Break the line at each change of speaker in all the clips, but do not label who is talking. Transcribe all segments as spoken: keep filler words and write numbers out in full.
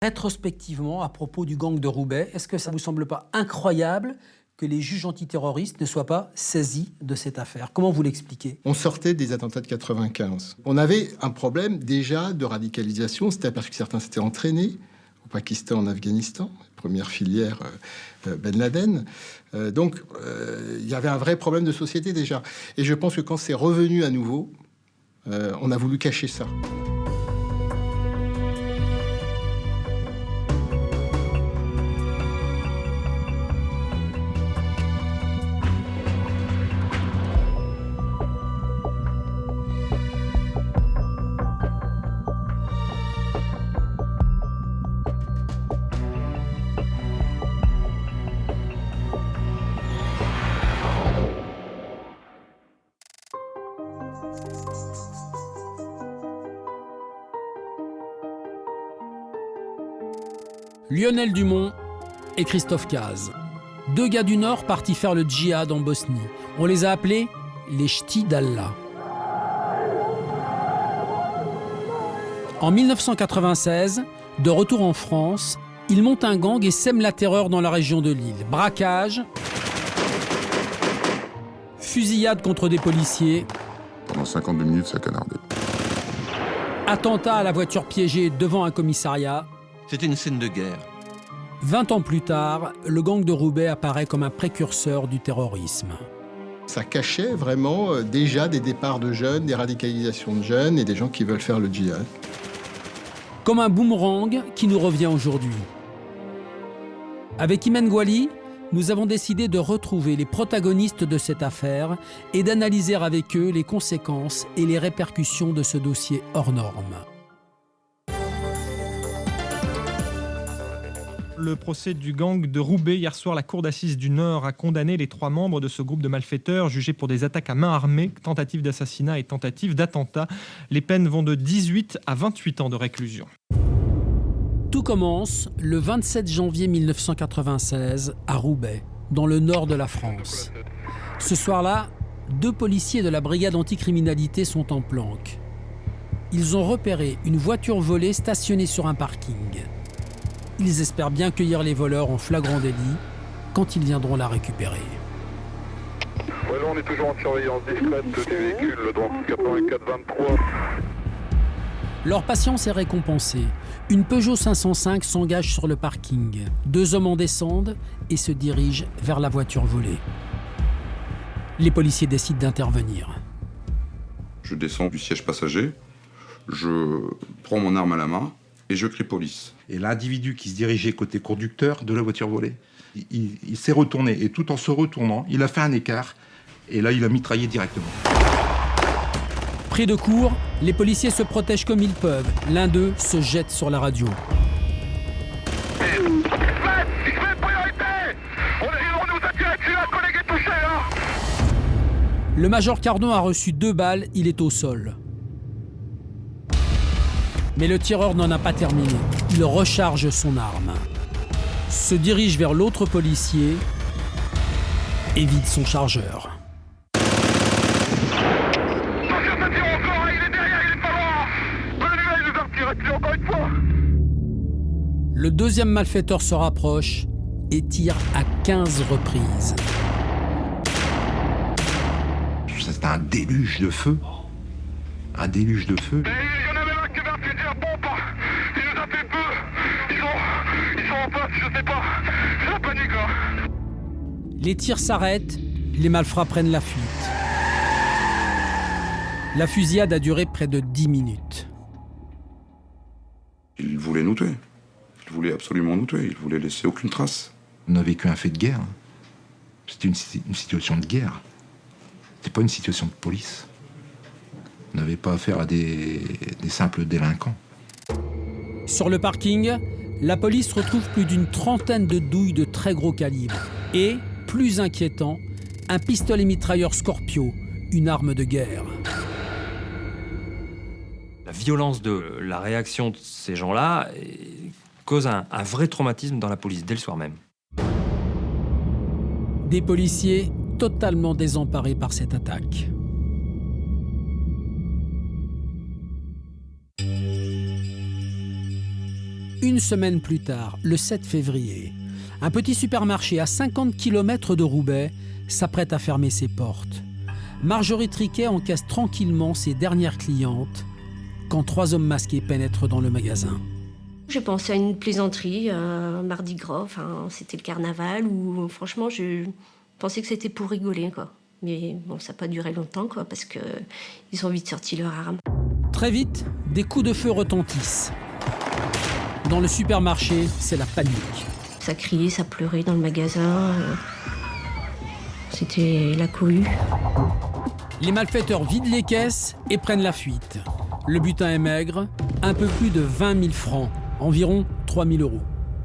Rétrospectivement, à propos du gang de Roubaix, est-ce que ça ne vous semble pas incroyable que les juges antiterroristes ne soient pas saisis de cette affaire? Comment vous l'expliquez?
On sortait des attentats de quatre-vingt-quinze. On avait un problème déjà de radicalisation. C'était parce que certains s'étaient entraînés au Pakistan, en Afghanistan, première filière euh, Ben Laden. Euh, donc, euh, il y avait un vrai problème de société déjà. Et je pense que quand c'est revenu à nouveau, euh, on a voulu cacher ça.
Lionel Dumont et Christophe Caz. Deux gars du Nord partis faire le djihad en Bosnie. On les a appelés les Ch'tis d'Allah. En mille neuf cent quatre-vingt-seize, de retour en France, ils montent un gang et sèment la terreur dans la région de Lille. Braquage, fusillade contre des policiers.
Pendant cinquante-deux minutes, ça canardait.
Attentat à la voiture piégée devant un commissariat.
C'était une scène de guerre.
Vingt ans plus tard, le gang de Roubaix apparaît comme un précurseur du terrorisme.
Ça cachait vraiment euh, déjà des départs de jeunes, des radicalisations de jeunes et des gens qui veulent faire le djihad.
Comme un boomerang qui nous revient aujourd'hui. Avec Imen Gouali, nous avons décidé de retrouver les protagonistes de cette affaire et d'analyser avec eux les conséquences et les répercussions de ce dossier hors norme.
Le procès du gang de Roubaix. Hier soir, la cour d'assises du Nord a condamné les trois membres de ce groupe de malfaiteurs jugés pour des attaques à main armée, tentatives d'assassinat et tentatives d'attentat. Les peines vont de dix-huit à vingt-huit ans de réclusion.
Tout commence le vingt-sept janvier mille neuf cent quatre-vingt-seize à Roubaix, dans le nord de la France. Ce soir-là, deux policiers de la brigade anticriminalité sont en planque. Ils ont repéré une voiture volée stationnée sur un parking. Ils espèrent bien cueillir les voleurs en flagrant délit quand ils viendront la récupérer.
Ouais, là, on est toujours en surveillance discrète du véhicule, donc quatre-vingt-quatre vingt-trois.
Leur patience est récompensée. Une Peugeot cinq cent cinq s'engage sur le parking. Deux hommes en descendent et se dirigent vers la voiture volée. Les policiers décident d'intervenir.
Je descends du siège passager, je prends mon arme à la main et je crie police.
Et l'individu qui se dirigeait côté conducteur de la voiture volée, il, il, il s'est retourné et tout en se retournant, il a fait un écart et là il a mitraillé directement.
Pris de court, les policiers se protègent comme ils peuvent. L'un d'eux se jette sur la radio. Le major Cardon a reçu deux balles, il est au sol. Mais le tireur n'en a pas terminé. Il recharge son arme, se dirige vers l'autre policier et vide son chargeur. Le deuxième malfaiteur se rapproche et tire à quinze reprises.
C'est un déluge de feu. Un déluge de feu.
Les tirs s'arrêtent, les malfrats prennent la fuite. La fusillade a duré près de dix minutes.
Il voulait nous tuer. Il voulait absolument nous tuer. Il voulait laisser aucune trace.
On a vécu un fait de guerre. C'était une, une situation de guerre. C'était pas une situation de police. On n'avait pas affaire à des, des simples délinquants.
Sur le parking, la police retrouve plus d'une trentaine de douilles de très gros calibre. Et, plus inquiétant, un pistolet mitrailleur Scorpio, une arme de guerre.
La violence de la réaction de ces gens-là cause un, un vrai traumatisme dans la police dès le soir même.
Des policiers totalement désemparés par cette attaque. Une semaine plus tard, le sept février, un petit supermarché à cinquante kilomètres de Roubaix s'apprête à fermer ses portes. Marjorie Triquet encaisse tranquillement ses dernières clientes quand trois hommes masqués pénètrent dans le magasin.
J'ai pensé à une plaisanterie, un mardi gras, enfin, c'était le carnaval, où franchement je pensais que c'était pour rigoler, quoi. Mais bon, ça n'a pas duré longtemps, quoi, parce qu'ils ont vite sorti leurs armes.
Très vite, des coups de feu retentissent. Dans le supermarché, c'est la panique.
Ça criait, ça pleurait dans le magasin. C'était la cohue.
Les malfaiteurs vident les caisses et prennent la fuite. Le butin est maigre, un peu plus de vingt mille francs, environ trois mille euros.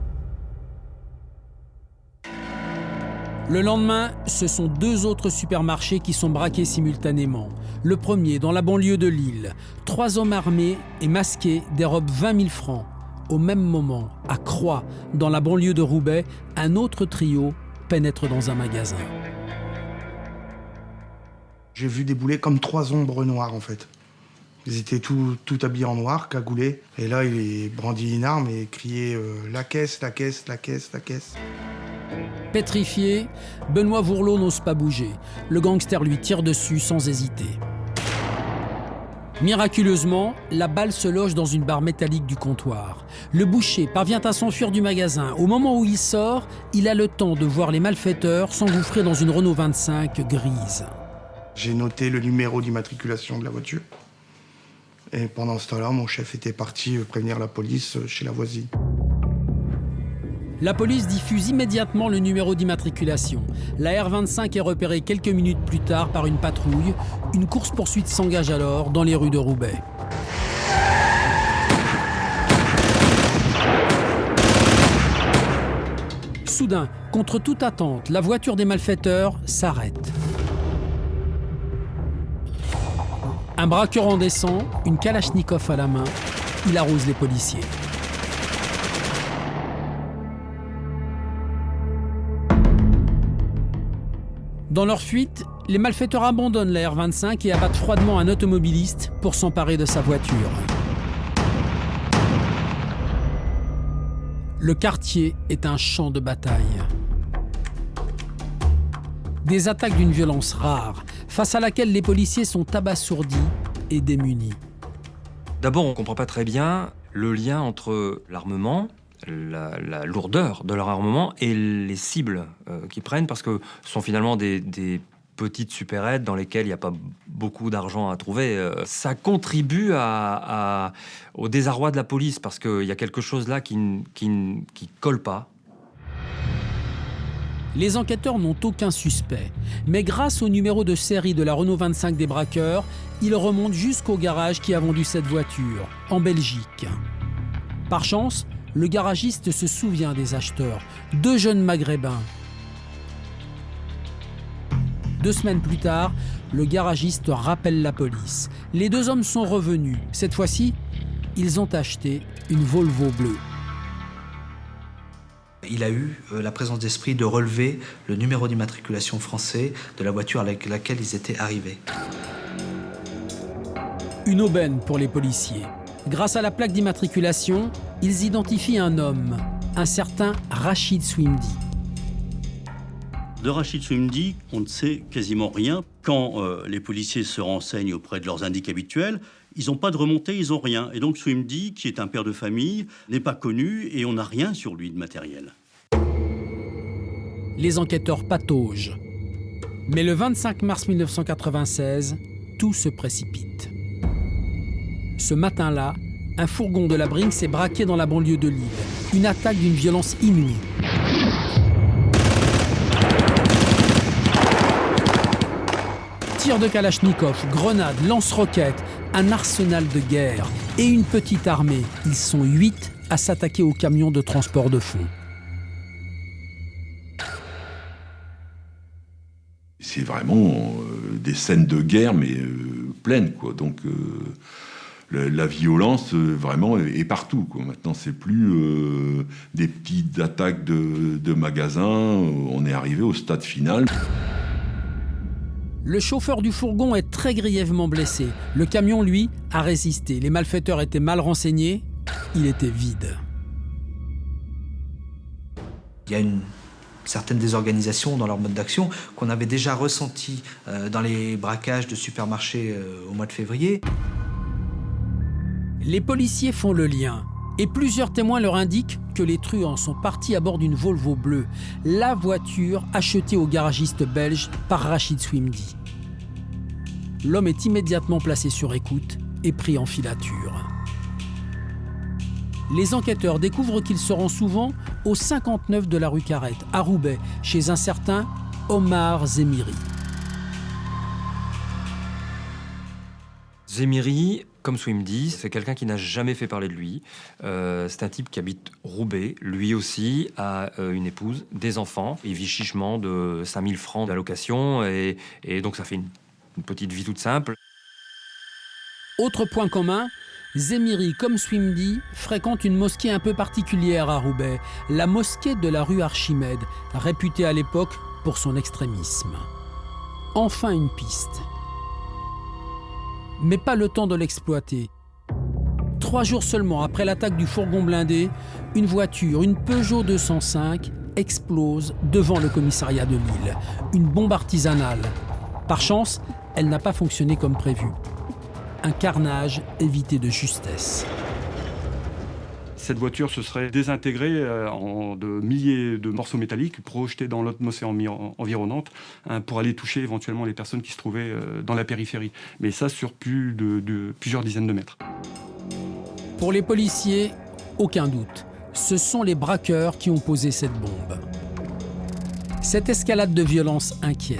Le lendemain, ce sont deux autres supermarchés qui sont braqués simultanément. Le premier, dans la banlieue de Lille. Trois hommes armés et masqués dérobent vingt mille francs. Au même moment, à Croix, dans la banlieue de Roubaix, un autre trio pénètre dans un magasin.
J'ai vu débouler comme trois ombres noires, en fait. Ils étaient tout, tout habillés en noir, cagoulés. Et là, il brandit une arme et criait euh, « La caisse, la caisse, la caisse, la caisse ».
Pétrifié, Benoît Vourlot n'ose pas bouger. Le gangster lui tire dessus sans hésiter. Miraculeusement, la balle se loge dans une barre métallique du comptoir. Le boucher parvient à s'enfuir du magasin. Au moment où il sort, il a le temps de voir les malfaiteurs s'engouffrer dans une Renault vingt-cinq grise.
J'ai noté le numéro d'immatriculation de la voiture. Et pendant ce temps-là, mon chef était parti prévenir la police chez la voisine.
La police diffuse immédiatement le numéro d'immatriculation. La R vingt-cinq est repérée quelques minutes plus tard par une patrouille. Une course-poursuite s'engage alors dans les rues de Roubaix. Soudain, contre toute attente, la voiture des malfaiteurs s'arrête. Un braqueur en descend, une kalachnikov à la main. Il arrose les policiers. Dans leur fuite, les malfaiteurs abandonnent la R vingt-cinq et abattent froidement un automobiliste pour s'emparer de sa voiture. Le quartier est un champ de bataille. Des attaques d'une violence rare, face à laquelle les policiers sont abasourdis et démunis.
D'abord, on ne comprend pas très bien le lien entre l'armement, La, la lourdeur de leur armement et les cibles euh, qu'ils prennent, parce que ce sont finalement des, des petites supérettes dans lesquelles il n'y a pas beaucoup d'argent à trouver. Euh, ça contribue à, à, au désarroi de la police, parce qu'il y a quelque chose là qui ne qui, qui colle pas.
Les enquêteurs n'ont aucun suspect, mais grâce au numéro de série de la Renault vingt-cinq des braqueurs, ils remontent jusqu'au garage qui a vendu cette voiture, en Belgique. Par chance, le garagiste se souvient des acheteurs, deux jeunes maghrébins. Deux semaines plus tard, le garagiste rappelle la police. Les deux hommes sont revenus. Cette fois-ci, ils ont acheté une Volvo bleue.
Il a eu euh, la présence d'esprit de relever le numéro d'immatriculation français de la voiture avec laquelle ils étaient arrivés.
Une aubaine pour les policiers. Grâce à la plaque d'immatriculation, ils identifient un homme, un certain Rachid Swimdi.
De Rachid Swimdi, on ne sait quasiment rien. Quand euh, les policiers se renseignent auprès de leurs indices habituels, ils n'ont pas de remontée, ils n'ont rien. Et donc Swimdi, qui est un père de famille, n'est pas connu et on n'a rien sur lui de matériel.
Les enquêteurs pataugent. Mais le vingt-cinq mars mille neuf cent quatre-vingt-seize, tout se précipite. Ce matin-là, un fourgon de la Brinks est braqué dans la banlieue de Lille. Une attaque d'une violence inouïe. Tirs de kalachnikov, grenades, lance-roquettes, un arsenal de guerre et une petite armée. Ils sont huit à s'attaquer aux camions de transport de fonds.
C'est vraiment euh, des scènes de guerre, mais euh, pleines, quoi. Donc, euh, la, la violence, euh, vraiment, est, est partout, quoi. Maintenant, c'est plus euh, des petites attaques de, de magasins. On est arrivé au stade final.
Le chauffeur du fourgon est très grièvement blessé. Le camion, lui, a résisté. Les malfaiteurs étaient mal renseignés. Il était vide.
Il y a une certaine désorganisation dans leur mode d'action qu'on avait déjà ressenti euh, dans les braquages de supermarchés euh, au mois de février.
Les policiers font le lien et plusieurs témoins leur indiquent que les truands sont partis à bord d'une Volvo bleue, la voiture achetée au garagiste belge par Rachid Swimdi. L'homme est immédiatement placé sur écoute et pris en filature. Les enquêteurs découvrent qu'il se rend souvent au cinquante-neuf de la rue Carrette, à Roubaix, chez un certain Omar Zemiri.
Zemiri, comme Swimdi, c'est quelqu'un qui n'a jamais fait parler de lui. Euh, c'est un type qui habite Roubaix. Lui aussi a euh, une épouse, des enfants. Il vit chichement de cinq mille francs d'allocation et, et donc ça fait une, une petite vie toute simple.
Autre point commun, Zemiri, comme Swimdi, fréquente une mosquée un peu particulière à Roubaix, la mosquée de la rue Archimède, réputée à l'époque pour son extrémisme. Enfin une piste. Mais pas le temps de l'exploiter. Trois jours seulement après l'attaque du fourgon blindé, une voiture, une Peugeot deux cent cinq, explose devant le commissariat de Lille. Une bombe artisanale. Par chance, elle n'a pas fonctionné comme prévu. Un carnage évité de justesse.
Cette voiture se serait désintégrée en de milliers de morceaux métalliques projetés dans l'atmosphère environnante hein, pour aller toucher éventuellement les personnes qui se trouvaient dans la périphérie. Mais ça sur plus de, de plusieurs dizaines de mètres.
Pour les policiers, aucun doute. Ce sont les braqueurs qui ont posé cette bombe. Cette escalade de violence inquiète.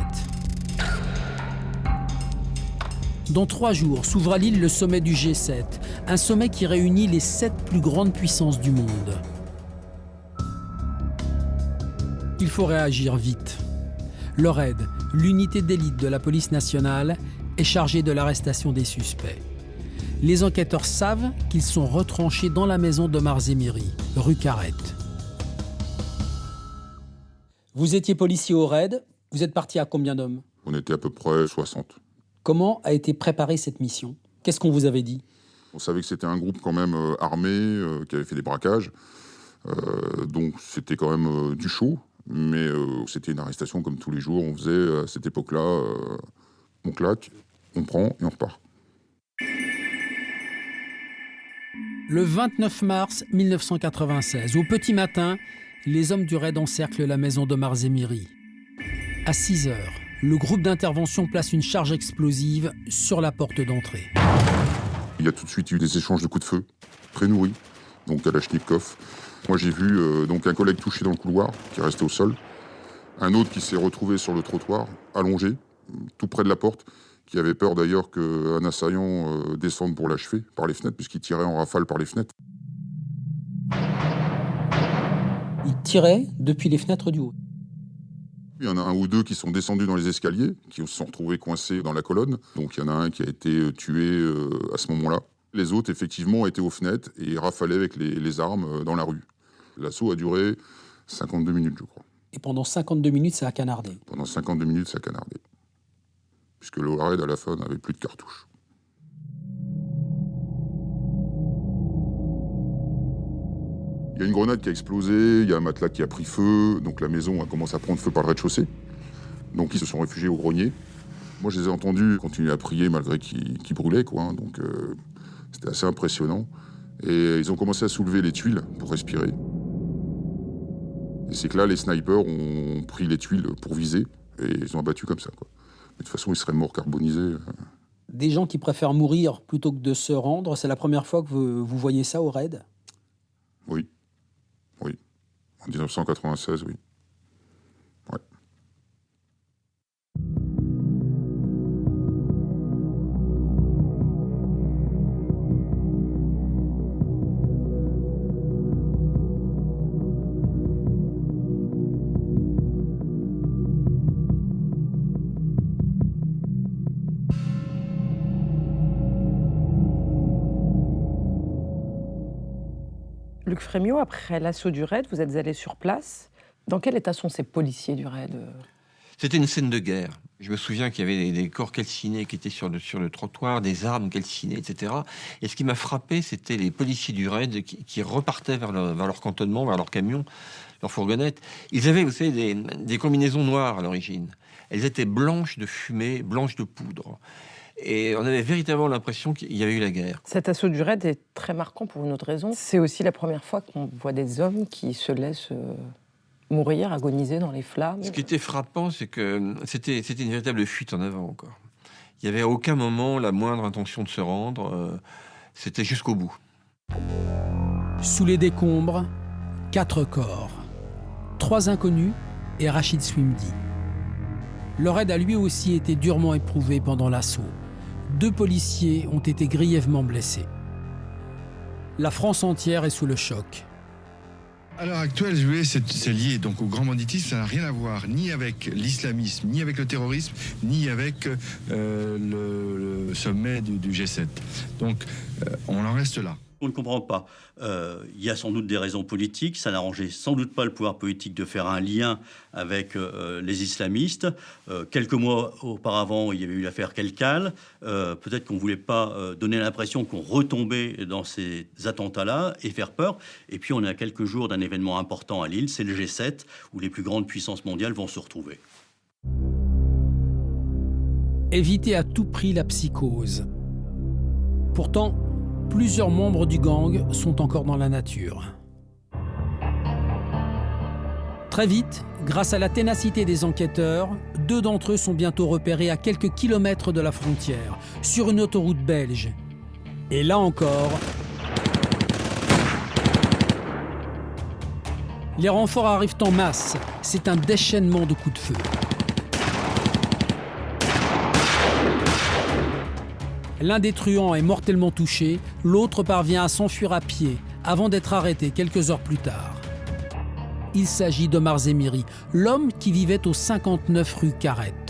Dans trois jours, s'ouvre à Lille le sommet du G sept, un sommet qui réunit les sept plus grandes puissances du monde. Il faut réagir vite. Le R A I D, l'unité d'élite de la police nationale, est chargée de l'arrestation des suspects. Les enquêteurs savent qu'ils sont retranchés dans la maison d'Omar Zemiri, rue Carrette. Vous étiez policier au R A I D, vous êtes parti à combien d'hommes?
On était à peu près soixante.
Comment a été préparée cette mission? Qu'est-ce qu'on vous avait dit?
On savait que c'était un groupe quand même euh, armé, euh, qui avait fait des braquages. Euh, donc c'était quand même euh, du chaud. Mais euh, c'était une arrestation comme tous les jours. On faisait à cette époque-là, euh, on claque, on prend et on repart.
Le vingt-neuf mars mille neuf cent quatre-vingt-seize, au petit matin, les hommes du R A I D encerclent la maison d'Omar Zemiri. À six heures, le groupe d'intervention place une charge explosive sur la porte d'entrée.
Il y a tout de suite eu des échanges de coups de feu, très nourris, donc Kalachnikov. Moi j'ai vu euh, donc un collègue touché dans le couloir, qui est resté au sol. Un autre qui s'est retrouvé sur le trottoir, allongé, tout près de la porte, qui avait peur d'ailleurs qu'un assaillant euh, descende pour l'achever par les fenêtres, puisqu'il tirait en rafale par les fenêtres.
Il tirait depuis les fenêtres du haut.
Il y en a un ou deux qui sont descendus dans les escaliers, qui se sont retrouvés coincés dans la colonne. Donc il y en a un qui a été tué euh, à ce moment-là. Les autres, effectivement, étaient aux fenêtres et rafalaient avec les, les armes dans la rue. L'assaut a duré cinquante-deux minutes, je crois.
Et pendant cinquante-deux minutes, ça a canardé? Pendant
cinquante-deux minutes, ça a canardé. Puisque le R A I D, à la fin, n'avait plus de cartouches. Il y a une grenade qui a explosé, il y a un matelas qui a pris feu, donc la maison a commencé à prendre feu par le rez-de-chaussée. Donc ils se sont réfugiés au grenier. Moi, je les ai entendus continuer à prier malgré qu'ils qu'ils brûlaient, quoi. Hein, donc euh, c'était assez impressionnant. Et ils ont commencé à soulever les tuiles pour respirer. Et c'est que là, les snipers ont pris les tuiles pour viser et ils ont abattu comme ça, quoi. Mais de toute façon, ils seraient morts carbonisés.
Des gens qui préfèrent mourir plutôt que de se rendre, c'est la première fois que vous, vous voyez ça au R A I D?
Oui. Oui. En dix-neuf cent quatre-vingt-seize, oui. Ouais.
Luc Frémiot, après l'assaut du R A I D, vous êtes allé sur place. Dans quel état sont ces policiers du R A I D?
C'était une scène de guerre. Je me souviens qu'il y avait des, des corps calcinés qui étaient sur le, sur le trottoir, des armes calcinées, et cetera. Et ce qui m'a frappé, c'était les policiers du R A I D qui, qui repartaient vers leur, vers leur cantonnement, vers leur camion. leur fourgonnette. Ils avaient, vous savez, des, des combinaisons noires à l'origine. Elles étaient blanches de fumée, blanches de poudre. Et on avait véritablement l'impression qu'il y avait eu la guerre.
Cet assaut du raid est très marquant pour une autre raison. C'est aussi la première fois qu'on voit des hommes qui se laissent euh, mourir, agoniser dans les flammes.
Ce qui était frappant, c'est que c'était, c'était une véritable fuite en avant encore. Il n'y avait à aucun moment la moindre intention de se rendre. Euh, c'était jusqu'au bout.
Sous les décombres, quatre corps. Trois inconnus et Rachid Swimdi. Le raid a lui aussi été durement éprouvé pendant l'assaut. Deux policiers ont été grièvement blessés. La France entière est sous le choc.
À l'heure actuelle, je voulais, c'est, c'est lié donc au grand banditisme, ça n'a rien à voir ni avec l'islamisme, ni avec le terrorisme, ni avec euh, le, le sommet du, du G sept. Donc, euh, on en reste là.
On ne comprend pas. Euh, il y a sans doute des raisons politiques. Ça n'arrangeait sans doute pas le pouvoir politique de faire un lien avec euh, les islamistes. Euh, quelques mois auparavant, il y avait eu l'affaire Kelkal. Euh, peut-être qu'on ne voulait pas euh, donner l'impression qu'on retombait dans ces attentats-là et faire peur. Et puis, on est à quelques jours d'un événement important à Lille. C'est le G sept, où les plus grandes puissances mondiales vont se retrouver.
Éviter à tout prix la psychose. Pourtant, plusieurs membres du gang sont encore dans la nature. Très vite, grâce à la ténacité des enquêteurs, deux d'entre eux sont bientôt repérés à quelques kilomètres de la frontière, sur une autoroute belge. Et là encore, les renforts arrivent en masse. C'est un déchaînement de coups de feu. L'un des truands est mortellement touché, l'autre parvient à s'enfuir à pied avant d'être arrêté quelques heures plus tard. Il s'agit d'Omar Zemiri, l'homme qui vivait au cinquante-neuf rue Carrette.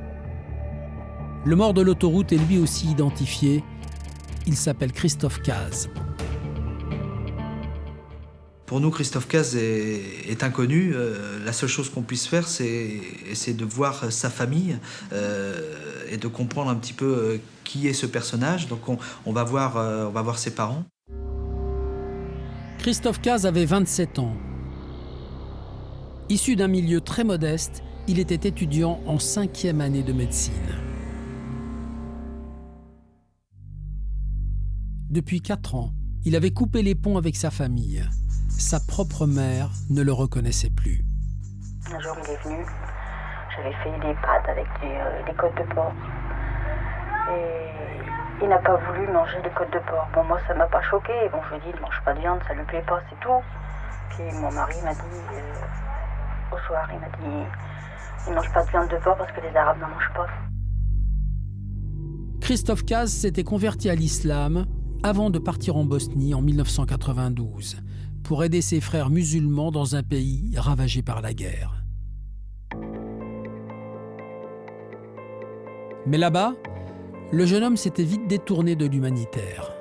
Le mort de l'autoroute est lui aussi identifié. Il s'appelle Christophe Caz.
Pour nous, Christophe Caz est, est inconnu. Euh, la seule chose qu'on puisse faire, c'est essayer de voir sa famille euh, et de comprendre un petit peu euh, qui est ce personnage. Donc on, on, va voir, euh, on va voir ses parents.
Christophe Caz avait vingt-sept ans. Issu d'un milieu très modeste, il était étudiant en cinquième année de médecine. Depuis quatre ans, il avait coupé les ponts avec sa famille. Sa propre mère ne le reconnaissait plus.
Un jour, il est venu. J'avais fait des pâtes avec des, euh, des côtes de porc. Et il n'a pas voulu manger les côtes de porc. Bon, moi, ça m'a pas choqué. Bon, je lui ai dit, il ne mange pas de viande, ça lui plaît pas, c'est tout. Puis mon mari m'a dit, euh, au soir, il m'a dit, il ne mange pas de viande de porc parce que les Arabes n'en mangent pas.
Christophe Caz s'était converti à l'islam avant de partir en Bosnie en mille neuf cent quatre-vingt-douze pour aider ses frères musulmans dans un pays ravagé par la guerre. Mais là-bas, le jeune homme s'était vite détourné de l'humanitaire.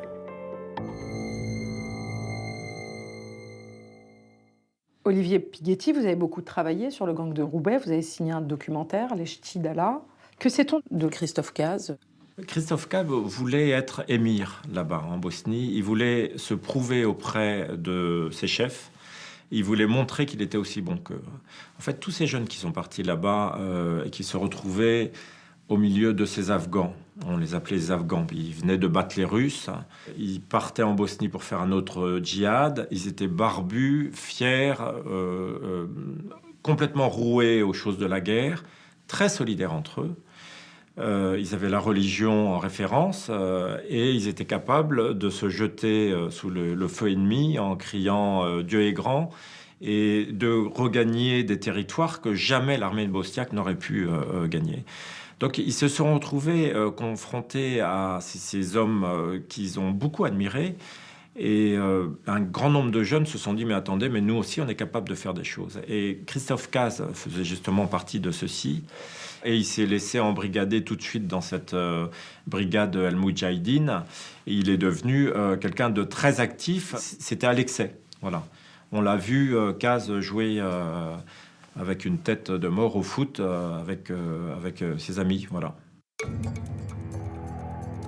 Olivier Pighetti, vous avez beaucoup travaillé sur le gang de Roubaix. Vous avez signé un documentaire, Les Ch'tis d'Allah. Que sait-on de Christophe Caz ?
Christophe Caz voulait être émir là-bas, en Bosnie. Il voulait se prouver auprès de ses chefs. Il voulait montrer qu'il était aussi bon qu'eux. En fait, tous ces jeunes qui sont partis là-bas euh, et qui se retrouvaient au milieu de ces Afghans, on les appelait les Afghans, ils venaient de battre les Russes. Ils partaient en Bosnie pour faire un autre djihad. Ils étaient barbus, fiers, euh, euh, complètement roués aux choses de la guerre, très solidaires entre eux. Euh, ils avaient la religion en référence euh, et ils étaient capables de se jeter euh, sous le, le feu ennemi en criant euh, « Dieu est grand » et de regagner des territoires que jamais l'armée bosniaque n'aurait pu euh, gagner. Donc ils se sont retrouvés euh, confrontés à ces, ces hommes euh, qu'ils ont beaucoup admirés. Et euh, un grand nombre de jeunes se sont dit « Mais attendez, mais nous aussi, on est capable de faire des choses. » Et Christophe Caz faisait justement partie de ceci. Et il s'est laissé embrigader tout de suite dans cette euh, brigade El Moudjahidine. Et il est devenu euh, quelqu'un de très actif. C'était à l'excès, voilà. On l'a vu, euh, Caz jouer euh, avec une tête de mort au foot euh, avec, euh, avec euh, ses amis, voilà.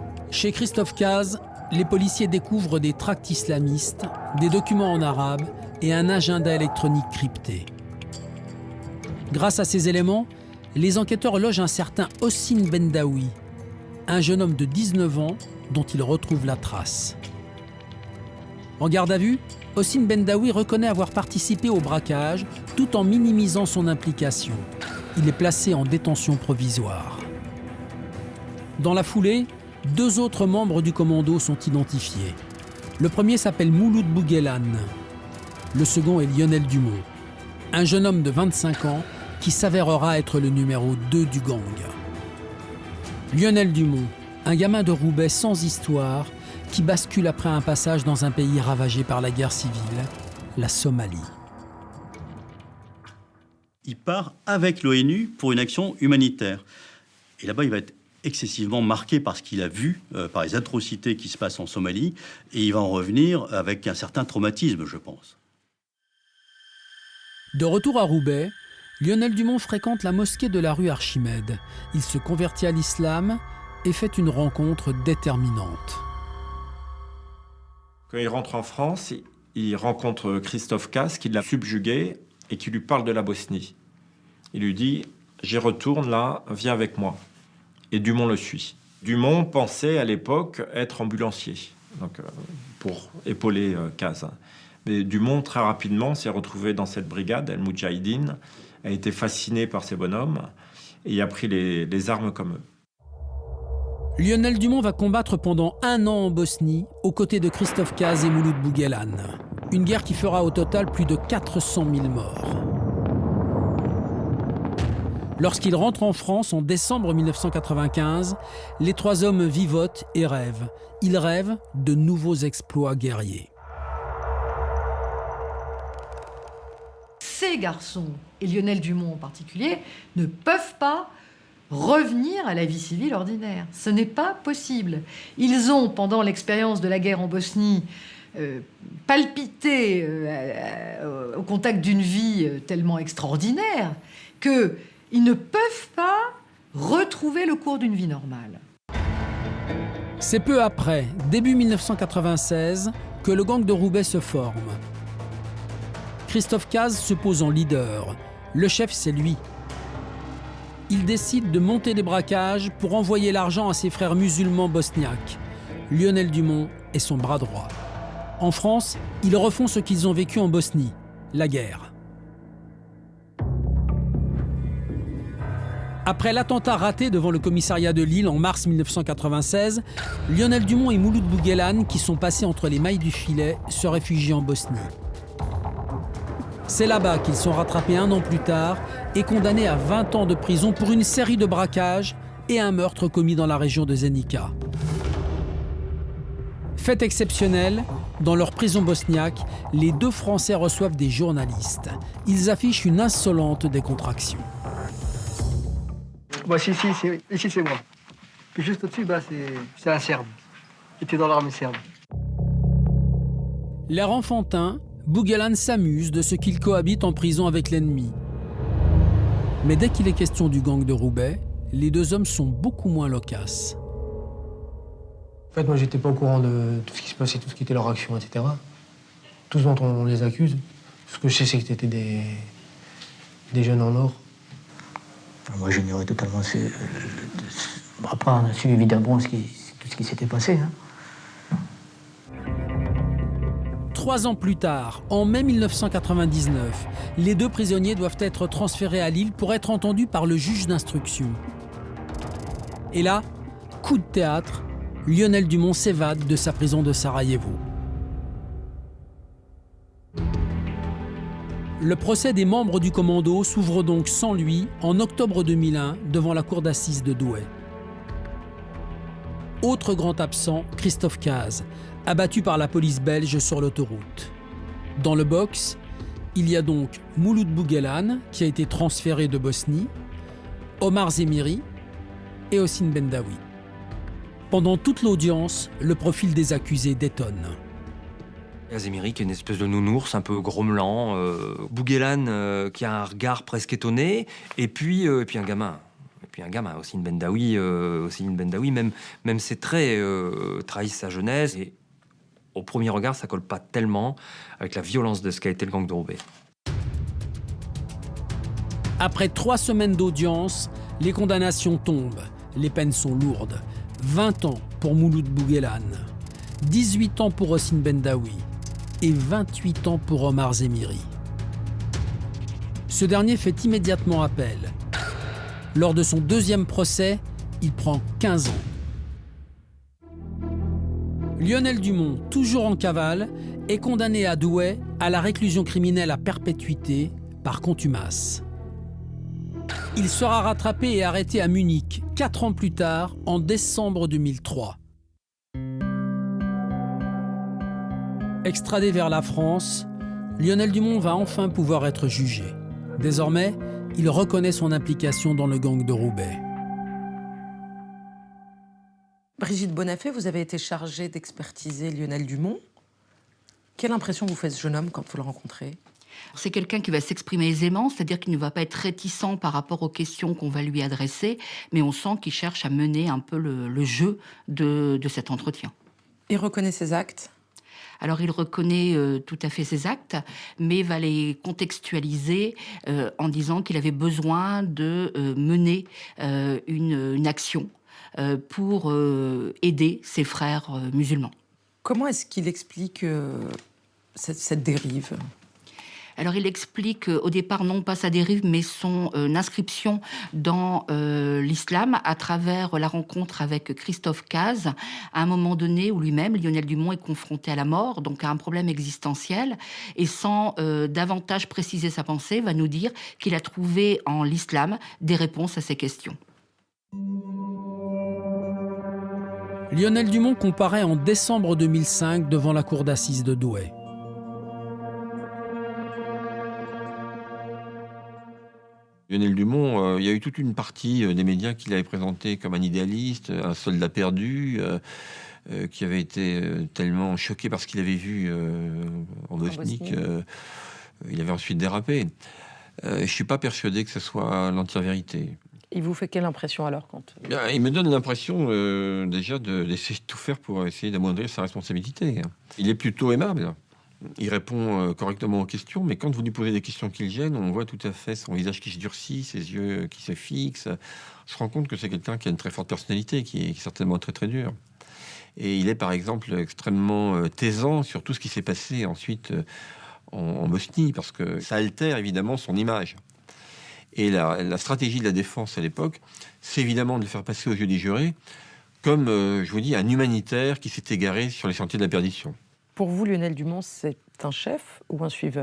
Chez Christophe Caz, les policiers découvrent des tracts islamistes, des documents en arabe, et un agenda électronique crypté. Grâce à ces éléments, les enquêteurs logent un certain Hossein Bendaoui, un jeune homme de dix-neuf ans dont ils retrouvent la trace. En garde à vue, Hossein Bendaoui reconnaît avoir participé au braquage tout en minimisant son implication. Il est placé en détention provisoire. Dans la foulée, deux autres membres du commando sont identifiés. Le premier s'appelle Mouloud Bouguelane. Le second est Lionel Dumont, un jeune homme de vingt-cinq ans qui s'avérera être le numéro deux du gang. Lionel Dumont, un gamin de Roubaix sans histoire qui bascule après un passage dans un pays ravagé par la guerre civile, la Somalie.
Il part avec l'ONU pour une action humanitaire. Et là-bas, il va être excessivement marqué par ce qu'il a vu, euh, par les atrocités qui se passent en Somalie, et il va en revenir avec un certain traumatisme, je pense.
De retour à Roubaix, Lionel Dumont fréquente la mosquée de la rue Archimède. Il se convertit à l'islam et fait une rencontre déterminante.
Quand il rentre en France, il rencontre Christophe Casse, qui l'a subjugué et qui lui parle de la Bosnie. Il lui dit « J'y retourne là, viens avec moi ». Et Dumont le suit. Dumont pensait à l'époque être ambulancier, donc, euh, pour épauler euh, Casse. Mais Dumont, très rapidement, s'est retrouvé dans cette brigade, El Moudjahidine, a été fasciné par ces bonhommes et a pris les, les armes comme eux.
Lionel Dumont va combattre pendant un an en Bosnie, aux côtés de Christophe Casse et Mouloud Bouguelane. Une guerre qui fera au total plus de quatre cent mille morts. Lorsqu'il rentre en France en décembre mille neuf cent quatre-vingt-quinze, les trois hommes vivotent et rêvent. Ils rêvent de nouveaux exploits guerriers.
Ces garçons, et Lionel Dumont en particulier, ne peuvent pas revenir à la vie civile ordinaire. Ce n'est pas possible. Ils ont, pendant l'expérience de la guerre en Bosnie, euh, palpité euh, euh, au contact d'une vie euh, tellement extraordinaire qu'ils ne peuvent pas retrouver le cours d'une vie normale.
C'est peu après, début mille neuf cent quatre-vingt-seize, que le gang de Roubaix se forme. Christophe Casse se pose en leader. Le chef, c'est lui. Il décide de monter des braquages pour envoyer l'argent à ses frères musulmans bosniaques. Lionel Dumont est son bras droit. En France, ils refont ce qu'ils ont vécu en Bosnie, la guerre. Après l'attentat raté devant le commissariat de Lille en mars mille neuf cent quatre-vingt-seize, Lionel Dumont et Mouloud Bouguelane, qui sont passés entre les mailles du filet, se réfugient en Bosnie. C'est là-bas qu'ils sont rattrapés un an plus tard et condamnés à vingt ans de prison pour une série de braquages et un meurtre commis dans la région de Zenica. Fait exceptionnel, dans leur prison bosniaque, les deux Français reçoivent des journalistes. Ils affichent une insolente décontraction.
Voici, ici, c'est, ici c'est moi. Puis juste au-dessus, bah, c'est, c'est un Serbe. Il était dans l'armée serbe.
L'air enfantin, Bouguelane s'amuse de ce qu'il cohabite en prison avec l'ennemi. Mais dès qu'il est question du gang de Roubaix, les deux hommes sont beaucoup moins loquaces.
En fait, moi, j'étais pas au courant de tout ce qui se passait, tout ce qui était leur action, et cetera. Tout ce dont on les accuse. Ce que je sais, c'est que c'était des... des jeunes en or.
Moi, j'ignorais totalement ce... Après, on a su évidemment ce qui... tout ce qui s'était passé. Hein.
Trois ans plus tard, en mai mille neuf cent quatre-vingt-dix-neuf, les deux prisonniers doivent être transférés à Lille pour être entendus par le juge d'instruction. Et là, coup de théâtre, Lionel Dumont s'évade de sa prison de Sarajevo. Le procès des membres du commando s'ouvre donc sans lui en octobre deux mille un devant la cour d'assises de Douai. Autre grand absent, Christophe Casse, abattu par la police belge sur l'autoroute. Dans le box, il y a donc Mouloud Bouguelane, qui a été transféré de Bosnie, Omar Zemiri et Hossein Bendaoui. Pendant toute l'audience, le profil des accusés détonne.
Zemiri qui est une espèce de nounours, un peu grommelant, euh, Bouguelane euh, qui a un regard presque étonné, et puis, euh, et puis un gamin. Et puis un gamin, Hossein Bendaoui, euh, Hossein Bendaoui, même, même ses traits euh, trahissent sa jeunesse. Et Au premier regard, ça colle pas tellement avec la violence de ce qu'a été le gang de Roubaix.
Après trois semaines d'audience, les condamnations tombent. Les peines sont lourdes. vingt ans pour Mouloud Bouguelane, dix-huit ans pour Hossein Bendaoui et vingt-huit ans pour Omar Zemiri. Ce dernier fait immédiatement appel. Lors de son deuxième procès, il prend quinze ans. Lionel Dumont, toujours en cavale, est condamné à Douai à la réclusion criminelle à perpétuité par contumace. Il sera rattrapé et arrêté à Munich, quatre ans plus tard, en décembre deux mille trois. Extradé vers la France, Lionel Dumont va enfin pouvoir être jugé. Désormais, il reconnaît son implication dans le gang de Roubaix.
Brigitte Bonafé, vous avez été chargée d'expertiser Lionel Dumont. Quelle impression vous fait ce jeune homme quand vous le rencontrez ?
C'est quelqu'un qui va s'exprimer aisément, c'est-à-dire qu'il ne va pas être réticent par rapport aux questions qu'on va lui adresser, mais on sent qu'il cherche à mener un peu le, le jeu de, de cet entretien.
Il reconnaît ses actes ?
Alors, il reconnaît euh, tout à fait ses actes, mais va les contextualiser euh, en disant qu'il avait besoin de euh, mener euh, une, une action euh, pour euh, aider ses frères euh, musulmans.
Comment est-ce qu'il explique euh, cette, cette dérive ?
Alors, il explique euh, au départ non pas sa dérive, mais son euh, inscription dans euh, l'islam à travers la rencontre avec Christophe Cazes, à un moment donné où lui-même, Lionel Dumont, est confronté à la mort, donc à un problème existentiel, et sans euh, davantage préciser sa pensée, va nous dire qu'il a trouvé en l'islam des réponses à ces questions.
Lionel Dumont comparaît en décembre deux mille cinq devant la cour d'assises de Douai.
Lionel Dumont, euh, il y a eu toute une partie euh, des médias qui l'avaient présenté comme un idéaliste, un soldat perdu, euh, euh, qui avait été euh, tellement choqué par ce qu'il avait vu euh, en Bosnie qu'il euh, avait ensuite dérapé. Euh, je ne suis pas persuadé que ce soit l'entière vérité.
Il vous fait quelle impression alors quand...
Bien, il me donne l'impression euh, déjà de, d'essayer de tout faire pour essayer d'amoindrir sa responsabilité. Il est plutôt aimable. Il répond euh, correctement aux questions, mais quand vous lui posez des questions qui le gênent, on voit tout à fait son visage qui se durcit, ses yeux qui se fixent. Je me rends compte que c'est quelqu'un qui a une très forte personnalité, qui est, qui est certainement très très dur. Et il est par exemple extrêmement euh, taisant sur tout ce qui s'est passé ensuite euh, en, en Bosnie, parce que ça altère évidemment son image. Et la, la stratégie de la défense à l'époque, c'est évidemment de le faire passer aux yeux des jurés comme, euh, je vous dis, un humanitaire qui s'est égaré sur les sentiers de la perdition.
Pour vous, Lionel Dumont, c'est un chef ou un suiveur ?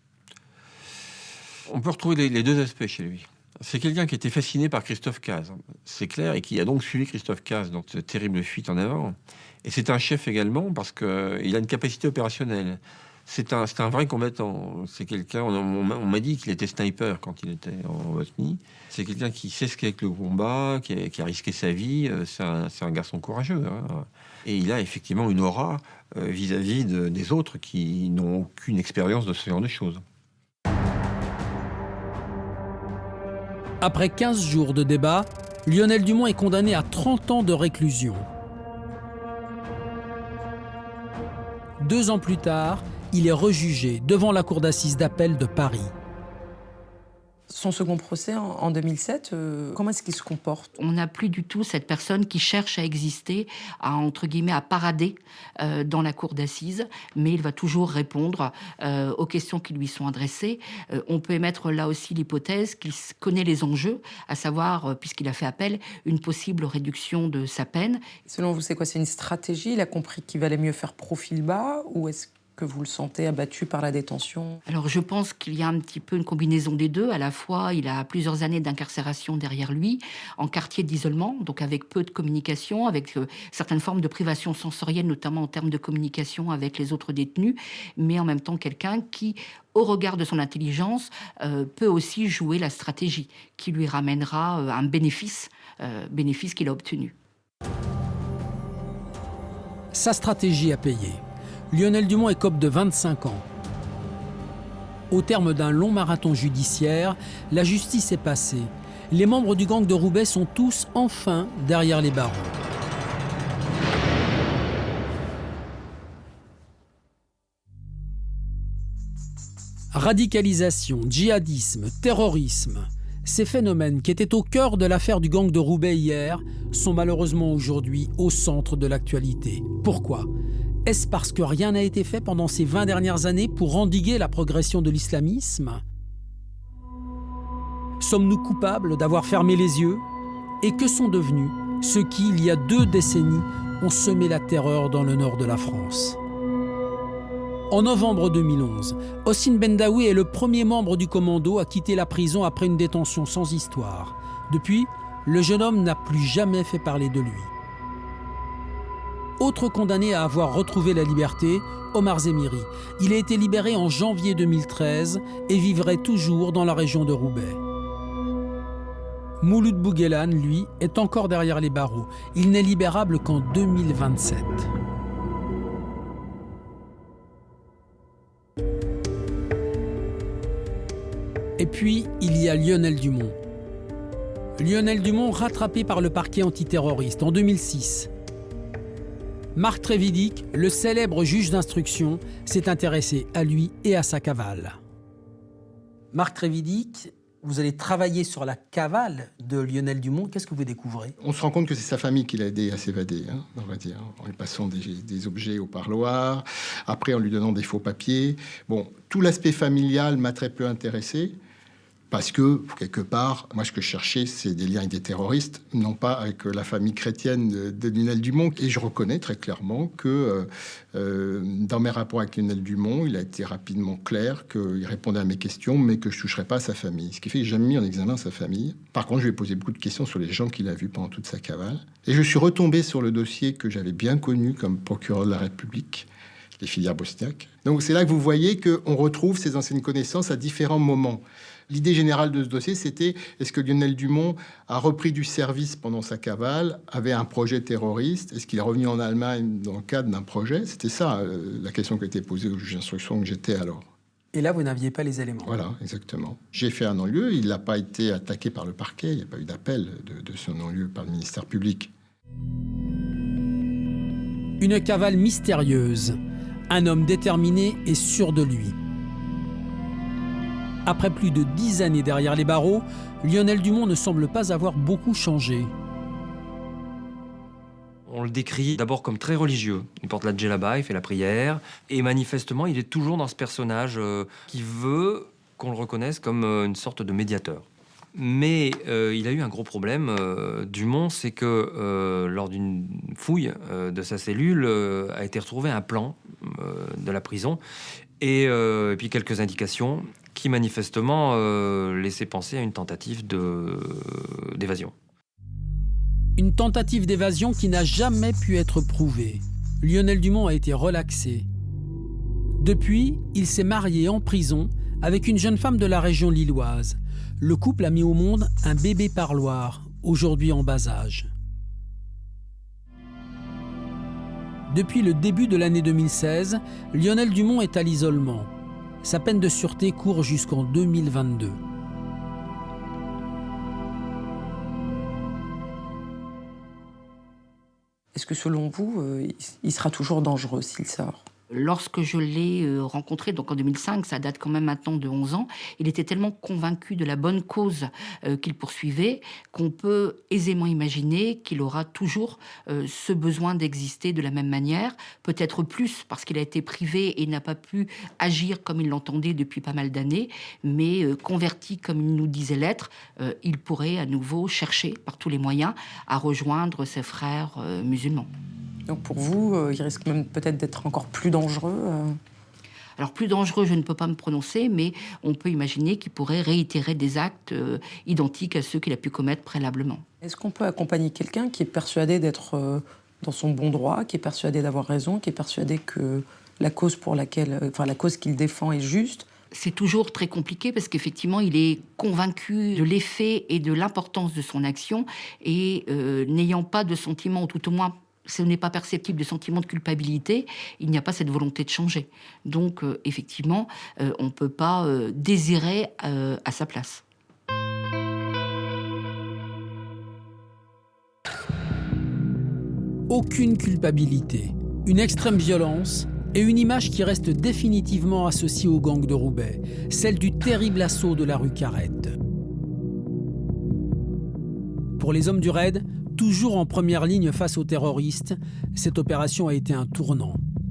On peut retrouver les, les deux aspects chez lui. C'est quelqu'un qui était fasciné par Christophe Cazes, c'est clair, et qui a donc suivi Christophe Cazes dans cette terrible fuite en avant. Et c'est un chef également parce qu'il a une capacité opérationnelle. C'est un, c'est un vrai combattant. C'est quelqu'un, on, on, on m'a dit qu'il était sniper quand il était en Bosnie. C'est quelqu'un qui sait ce qu'est que le combat, qui a, qui a risqué sa vie. C'est un, c'est un garçon courageux. Hein. Et il a effectivement une aura euh, vis-à-vis de, des autres qui n'ont aucune expérience de ce genre de choses.
Après quinze jours de débat, Lionel Dumont est condamné à trente ans de réclusion. Deux ans plus tard, il est rejugé devant la cour d'assises d'appel de Paris.
Son second procès en, en deux mille sept, euh, comment est-ce qu'il se comporte ?
On n'a plus du tout cette personne qui cherche à exister, à, entre guillemets, à parader euh, dans la cour d'assises, mais il va toujours répondre euh, aux questions qui lui sont adressées. Euh, on peut émettre là aussi l'hypothèse qu'il connaît les enjeux, à savoir, euh, puisqu'il a fait appel, une possible réduction de sa peine.
Selon vous, c'est quoi ? C'est une stratégie ? Il a compris qu'il valait mieux faire profil bas, ou est-ce que vous le sentez abattu par la détention ?
Alors je pense qu'il y a un petit peu une combinaison des deux. À la fois, il a plusieurs années d'incarcération derrière lui, en quartier d'isolement, donc avec peu de communication, avec euh, certaines formes de privation sensorielle, notamment en termes de communication avec les autres détenus, mais en même temps quelqu'un qui, au regard de son intelligence, euh, peut aussi jouer la stratégie, qui lui ramènera euh, un bénéfice, euh, bénéfice qu'il a obtenu.
Sa stratégie a payé. Lionel Dumont écope de vingt-cinq ans. Au terme d'un long marathon judiciaire, la justice est passée. Les membres du gang de Roubaix sont tous enfin derrière les barreaux. Radicalisation, djihadisme, terrorisme, ces phénomènes qui étaient au cœur de l'affaire du gang de Roubaix hier sont malheureusement aujourd'hui au centre de l'actualité. Pourquoi ? Est-ce parce que rien n'a été fait pendant ces vingt dernières années pour endiguer la progression de l'islamisme ? Sommes-nous coupables d'avoir fermé les yeux ? Et que sont devenus ceux qui, il y a deux décennies, ont semé la terreur dans le nord de la France ? En novembre deux mille onze, Hossein Bendaoui est le premier membre du commando à quitter la prison après une détention sans histoire. Depuis, le jeune homme n'a plus jamais fait parler de lui. Autre condamné à avoir retrouvé la liberté, Omar Zemiri. Il a été libéré en janvier deux mille treize et vivrait toujours dans la région de Roubaix. Mouloud Bouguelane, lui, est encore derrière les barreaux. Il n'est libérable qu'en deux mille vingt-sept. Et puis, il y a Lionel Dumont. Lionel Dumont rattrapé par le parquet antiterroriste en deux mille six. Marc Trévidic, le célèbre juge d'instruction, s'est intéressé à lui et à sa cavale. Marc Trévidic, vous allez travailler sur la cavale de Lionel Dumont. Qu'est-ce que vous découvrez ?
On se rend compte que c'est sa famille qui l'a aidé à s'évader, hein, on va dire, en lui passant des, des objets au parloir, après en lui donnant des faux papiers. Bon, tout l'aspect familial m'a très peu intéressé, parce que, quelque part, moi, ce que je cherchais, c'est des liens avec des terroristes, non pas avec la famille chrétienne de, de Lionel Dumont. Et je reconnais très clairement que, euh, dans mes rapports avec Lionel Dumont, il a été rapidement clair qu'il répondait à mes questions, mais que je ne toucherais pas à sa famille. Ce qui fait que j'ai jamais mis en examen sa famille. Par contre, je lui ai posé beaucoup de questions sur les gens qu'il a vus pendant toute sa cavale. Et je suis retombé sur le dossier que j'avais bien connu comme procureur de la République, les filières bosniaques. Donc c'est là que vous voyez qu'on retrouve ces anciennes connaissances à différents moments. L'idée générale de ce dossier, c'était est-ce que Lionel Dumont a repris du service pendant sa cavale, avait un projet terroriste, est-ce qu'il est revenu en Allemagne dans le cadre d'un projet ? C'était ça euh, la question qui a été posée au juge d'instruction que j'étais alors.
Et là, vous n'aviez pas les éléments.
Voilà, exactement. J'ai fait un non-lieu, il n'a pas été attaqué par le parquet, il n'y a pas eu d'appel de, de ce non-lieu par le ministère public.
Une cavale mystérieuse, un homme déterminé et sûr de lui. Après plus de dix années derrière les barreaux, Lionel Dumont ne semble pas avoir beaucoup changé.
On le décrit d'abord comme très religieux. Il porte la djellaba, il fait la prière. Et manifestement, il est toujours dans ce personnage euh, qui veut qu'on le reconnaisse comme euh, une sorte de médiateur. Mais euh, il a eu un gros problème, euh, Dumont, c'est que euh, lors d'une fouille euh, de sa cellule, euh, a été retrouvé un plan euh, de la prison et, euh, et puis quelques indications qui manifestement euh, laissaient penser à une tentative de, euh, d'évasion.
Une tentative d'évasion qui n'a jamais pu être prouvée. Lionel Dumont a été relaxé. Depuis, il s'est marié en prison avec une jeune femme de la région lilloise. Le couple a mis au monde un bébé parloir, aujourd'hui en bas âge. Depuis le début de l'année deux mille seize, Lionel Dumont est à l'isolement. Sa peine de sûreté court jusqu'en deux mille vingt-deux.
Est-ce que selon vous, euh, il sera toujours dangereux s'il sort ?
Lorsque je l'ai rencontré, donc en deux mille cinq, ça date quand même maintenant de onze ans, il était tellement convaincu de la bonne cause euh, qu'il poursuivait qu'on peut aisément imaginer qu'il aura toujours euh, ce besoin d'exister de la même manière, peut-être plus parce qu'il a été privé et n'a pas pu agir comme il l'entendait depuis pas mal d'années, mais euh, converti comme il nous disait l'être, euh, il pourrait à nouveau chercher par tous les moyens à rejoindre ses frères euh, musulmans.
Donc pour vous, euh, il risque même peut-être d'être encore plus dangereux euh...
Alors plus dangereux, je ne peux pas me prononcer, mais on peut imaginer qu'il pourrait réitérer des actes euh, identiques à ceux qu'il a pu commettre préalablement.
Est-ce qu'on peut accompagner quelqu'un qui est persuadé d'être euh, dans son bon droit, qui est persuadé d'avoir raison, qui est persuadé que la cause pour laquelle, enfin la cause qu'il défend est juste ?
C'est toujours très compliqué parce qu'effectivement, il est convaincu de l'effet et de l'importance de son action et euh, n'ayant pas de sentiment, ou tout au moins ce n'est pas perceptible de sentiment de culpabilité, il n'y a pas cette volonté de changer. Donc, euh, effectivement, euh, on ne peut pas euh, désirer euh, à sa place.
Aucune culpabilité, une extrême violence Et une image qui reste définitivement associée au gang de Roubaix, celle du terrible assaut de la rue Carrette. Pour les hommes du raid, toujours en première ligne face aux terroristes, cette opération a été un tournant.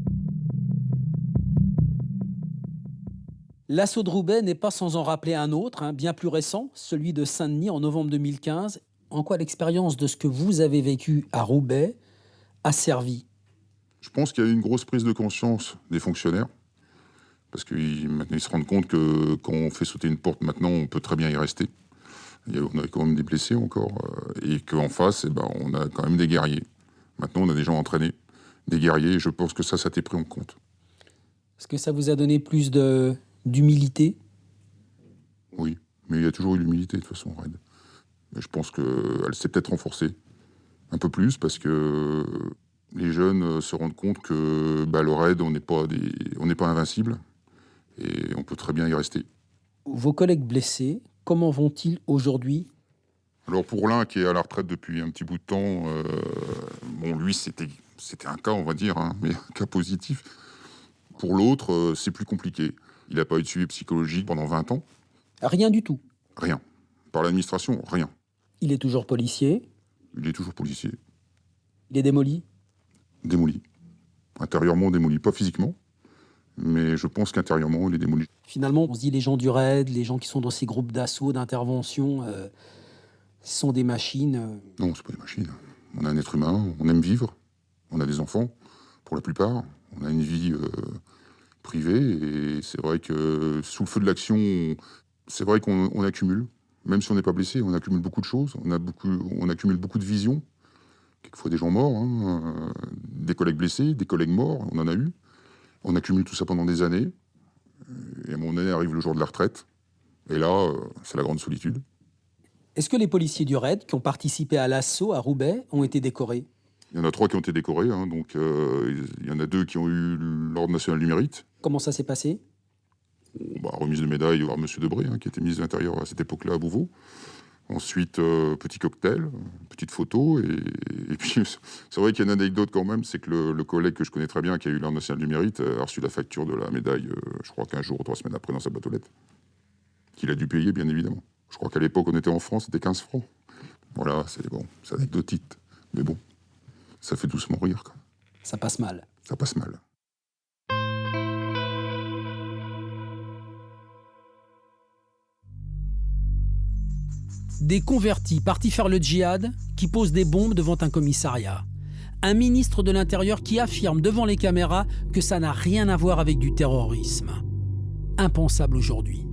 L'assaut de Roubaix n'est pas sans en rappeler un autre, hein, bien plus récent, celui de Saint-Denis en novembre deux mille quinze. En quoi l'expérience de ce que vous avez vécu à Roubaix a servi?
Je pense qu'il y a eu une grosse prise de conscience des fonctionnaires, parce qu'ils ils se rendent compte que quand on fait sauter une porte maintenant, on peut très bien y rester. Il y a, on a quand même des blessés encore, euh, et qu'en face, eh ben, on a quand même des guerriers. Maintenant, on a des gens entraînés, des guerriers, et je pense que ça, ça a été pris en compte.
Est-ce que ça vous a donné plus de, d'humilité?
Oui, mais il y a toujours eu l'humilité, de toute façon, Raid. Mais je pense qu'elle s'est peut-être renforcée un peu plus, parce que les jeunes se rendent compte que bah, le raid, on n'est pas, des... on n'est pas invincible et on peut très bien y rester.
Vos collègues blessés, comment vont-ils aujourd'hui?
Alors pour l'un qui est à la retraite depuis un petit bout de temps, euh, bon lui c'était, c'était un cas on va dire, hein, mais un cas positif. Pour l'autre euh, c'est plus compliqué. Il n'a pas eu de suivi psychologique pendant vingt ans.
Rien du tout?
Rien. Par l'administration, rien.
Il est toujours policier?
Il est toujours policier.
Il est démoli?
Démoli. Intérieurement démoli. Pas physiquement, mais je pense qu'intérieurement, il est démoli.
Finalement, on se dit les gens du raid, les gens qui sont dans ces groupes d'assaut, d'intervention, euh, sont des machines. Euh...
Non, c'est pas des machines. On a un être humain, on aime vivre, on a des enfants, pour la plupart. On a une vie euh, privée, et c'est vrai que sous le feu de l'action, c'est vrai qu'on on accumule. Même si on n'est pas blessé, on accumule beaucoup de choses, on, a beaucoup, on accumule beaucoup de visions. Quelquefois des gens morts, hein, euh, des collègues blessés, des collègues morts, on en a eu. On accumule tout ça pendant des années. Et à mon donné arrive le jour de la retraite. Et là, euh, c'est la grande solitude.
Est-ce que les policiers du raid qui ont participé à l'assaut à Roubaix ont été décorés?
Il y en a trois qui ont été décorés. Hein, donc, euh, il y en a deux qui ont eu l'Ordre national du mérite.
Comment ça s'est passé?
Bah, remise de médaille à M. Debré, hein, qui était ministre de l'Intérieur à cette époque-là à Beauvau. Ensuite, euh, petit cocktail, petite photo. Et, et puis, c'est vrai qu'il y a une anecdote quand même, c'est que le, le collègue que je connais très bien, qui a eu l'Ordre national du mérite, a reçu la facture de la médaille, euh, je crois qu'un jour ou trois semaines après, dans sa boîte aux lettres. Qu'il a dû payer, bien évidemment. Je crois qu'à l'époque, on était en France, c'était quinze francs. Voilà, c'est bon, c'est anecdotique. Mais bon, ça fait doucement rire, quoi.
Ça passe mal.
Ça passe mal.
Des convertis partis faire le djihad qui posent des bombes devant un commissariat. Un ministre de l'Intérieur qui affirme devant les caméras que ça n'a rien à voir avec du terrorisme. Impensable aujourd'hui.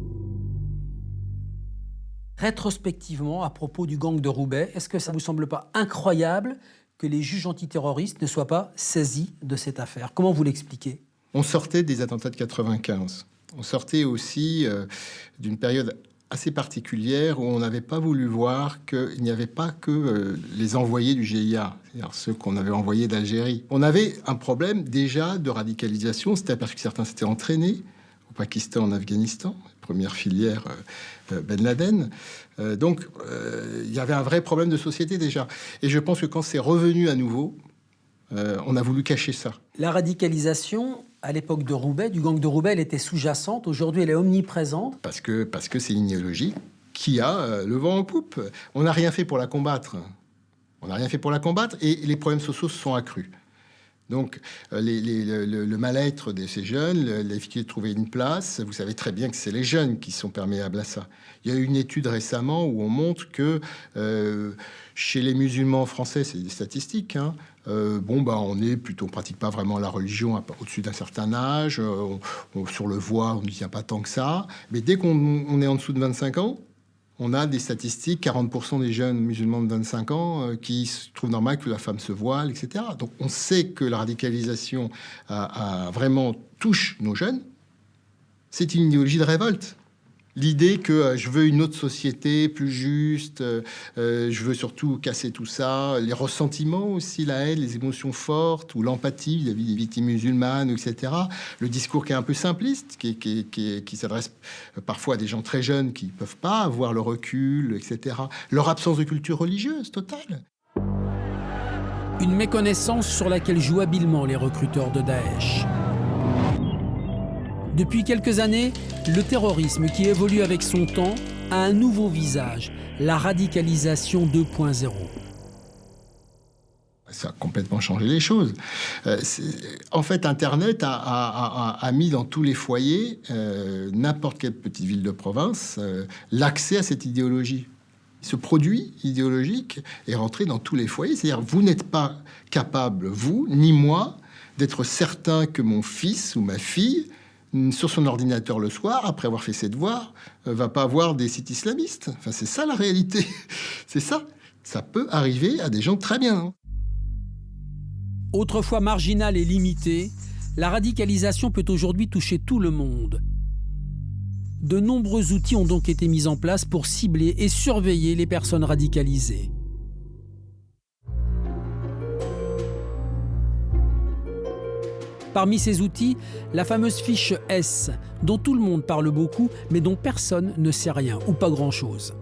Rétrospectivement, à propos du gang de Roubaix, est-ce que ça ne vous semble pas incroyable que les juges antiterroristes ne soient pas saisis de cette affaire? Comment vous l'expliquez?
On sortait des attentats de quatre-vingt-quinze. On sortait aussi euh, d'une période assez particulière où on n'avait pas voulu voir qu'il n'y avait pas que euh, les envoyés du G I A, c'est-à-dire ceux qu'on avait envoyés d'Algérie. On avait un problème déjà de radicalisation. C'était aperçu que certains s'étaient entraînés au Pakistan, en Afghanistan, première filière euh, Ben Laden. Euh, donc euh, il y avait un vrai problème de société déjà. Et je pense que quand c'est revenu à nouveau, euh, on a voulu cacher ça.
La radicalisation, à l'époque de Roubaix, du gang de Roubaix, elle était sous-jacente. Aujourd'hui, elle est omniprésente.
Parce que parce que c'est une idéologie qui a euh, le vent en poupe. On n'a rien fait pour la combattre. On n'a rien fait pour la combattre et les problèmes sociaux se sont accrus. Donc, euh, les, les, le, le mal-être de ces jeunes, la difficulté de trouver une place, vous savez très bien que c'est les jeunes qui sont perméables à ça. Il y a eu une étude récemment où on montre que euh, chez les musulmans français, c'est des statistiques, hein, euh, bon, bah, on est plutôt, on pratique pas vraiment la religion à, au-dessus d'un certain âge, on, on, sur le voile, on n'y tient pas tant que ça, mais dès qu'on on est en dessous de vingt-cinq ans, on a des statistiques, quarante pour cent des jeunes musulmans de vingt-cinq ans euh, qui trouvent normal que la femme se voile, et cetera. Donc on sait que la radicalisation a, a vraiment touche nos jeunes. C'est une idéologie de révolte. L'idée que euh, je veux une autre société plus juste, euh, euh, je veux surtout casser tout ça, les ressentiments aussi, la haine, les émotions fortes, ou l'empathie vis-à-vis des victimes musulmanes, et cetera. Le discours qui est un peu simpliste, qui, qui, qui, qui s'adresse parfois à des gens très jeunes qui ne peuvent pas avoir le recul, et cetera. Leur absence de culture religieuse totale.
Une méconnaissance sur laquelle jouent habilement les recruteurs de Daesh. Depuis quelques années, le terrorisme qui évolue avec son temps a un nouveau visage, la radicalisation deux point zéro.
Ça a complètement changé les choses. Euh, en fait, Internet a, a, a, a mis dans tous les foyers, euh, n'importe quelle petite ville de province, euh, l'accès à cette idéologie. Ce produit idéologique est rentré dans tous les foyers. C'est-à-dire, vous n'êtes pas capable, vous, ni moi, d'être certain que mon fils ou ma fille, sur son ordinateur le soir, après avoir fait ses devoirs, euh, va pas avoir des sites islamistes. Enfin, c'est ça la réalité. C'est ça. Ça peut arriver à des gens très bien. Hein.
Autrefois marginale et limitée, la radicalisation peut aujourd'hui toucher tout le monde. De nombreux outils ont donc été mis en place pour cibler et surveiller les personnes radicalisées. Parmi ces outils, la fameuse fiche S, dont tout le monde parle beaucoup, mais dont personne ne sait rien, ou pas grand-chose.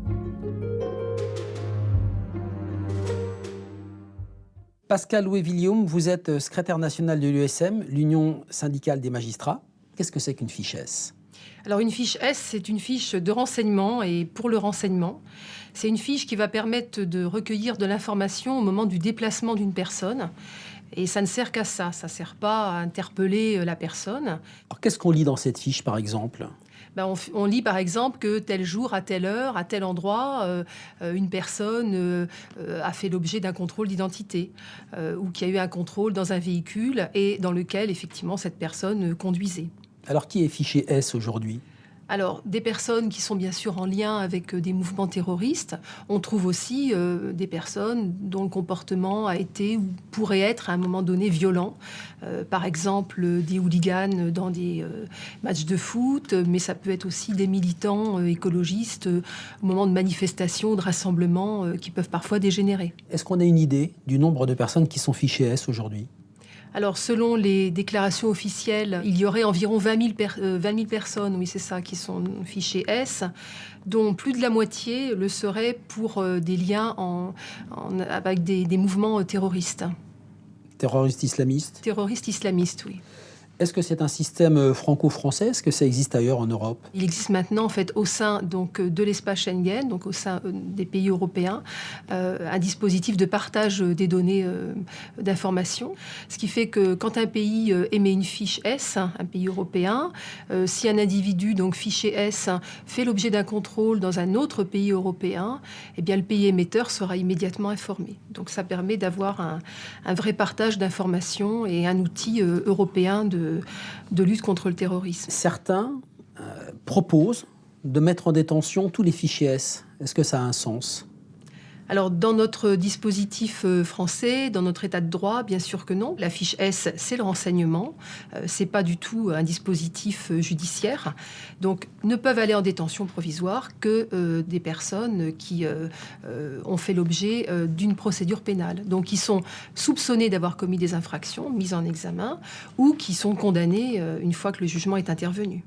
Pascal Louet-Villiaume, vous êtes secrétaire national de l'U S M, l'Union syndicale des magistrats. Qu'est-ce que c'est qu'une fiche S ?
Alors une fiche S, c'est une fiche de renseignement, et pour le renseignement, c'est une fiche qui va permettre de recueillir de l'information au moment du déplacement d'une personne. Et ça ne sert qu'à ça, ça ne sert pas à interpeller la personne.
Alors qu'est-ce qu'on lit dans cette fiche, par exemple ?
Ben on, on lit par exemple que tel jour, à telle heure, à tel endroit, euh, une personne euh, a fait l'objet d'un contrôle d'identité euh, ou qu'il y a eu un contrôle dans un véhicule et dans lequel, effectivement, cette personne conduisait.
Alors qui est fiché S aujourd'hui ?
Alors, des personnes qui sont bien sûr en lien avec des mouvements terroristes. On trouve aussi euh, des personnes dont le comportement a été ou pourrait être à un moment donné violent. Euh, par exemple, des hooligans dans des euh, matchs de foot, mais ça peut être aussi des militants euh, écologistes euh, au moment de manifestations, de rassemblements euh, qui peuvent parfois dégénérer.
Est-ce qu'on a une idée du nombre de personnes qui sont fichées S aujourd'hui ?
Alors, selon les déclarations officielles, il y aurait environ vingt mille, per- euh, vingt mille personnes, oui, c'est ça, qui sont fichées S, dont plus de la moitié le seraient pour euh, des liens en, en, avec des, des mouvements euh, terroristes.
Terroristes islamistes ?
Terroristes islamistes, oui.
Est-ce que c'est un système franco-français ? Est-ce que ça existe ailleurs en Europe ?
Il existe maintenant, en fait, au sein donc, de l'espace Schengen, donc au sein des pays européens, euh, un dispositif de partage des données euh, d'information. Ce qui fait que quand un pays euh, émet une fiche S, un pays européen, euh, si un individu, donc fiché S, fait l'objet d'un contrôle dans un autre pays européen, eh bien, le pays émetteur sera immédiatement informé. Donc ça permet d'avoir un, un vrai partage d'informations et un outil euh, européen de de lutte contre le terrorisme.
Certains euh, proposent de mettre en détention tous les fichiers S. Est-ce que ça a un sens ?
Alors, dans notre dispositif français, dans notre état de droit, bien sûr que non. La fiche S, c'est le renseignement. Euh, c'est pas du tout un dispositif judiciaire. Donc, ne peuvent aller en détention provisoire que euh, des personnes qui euh, euh, ont fait l'objet euh, d'une procédure pénale. Donc, qui sont soupçonnées d'avoir commis des infractions, mises en examen, ou qui sont condamnées euh, une fois que le jugement est intervenu.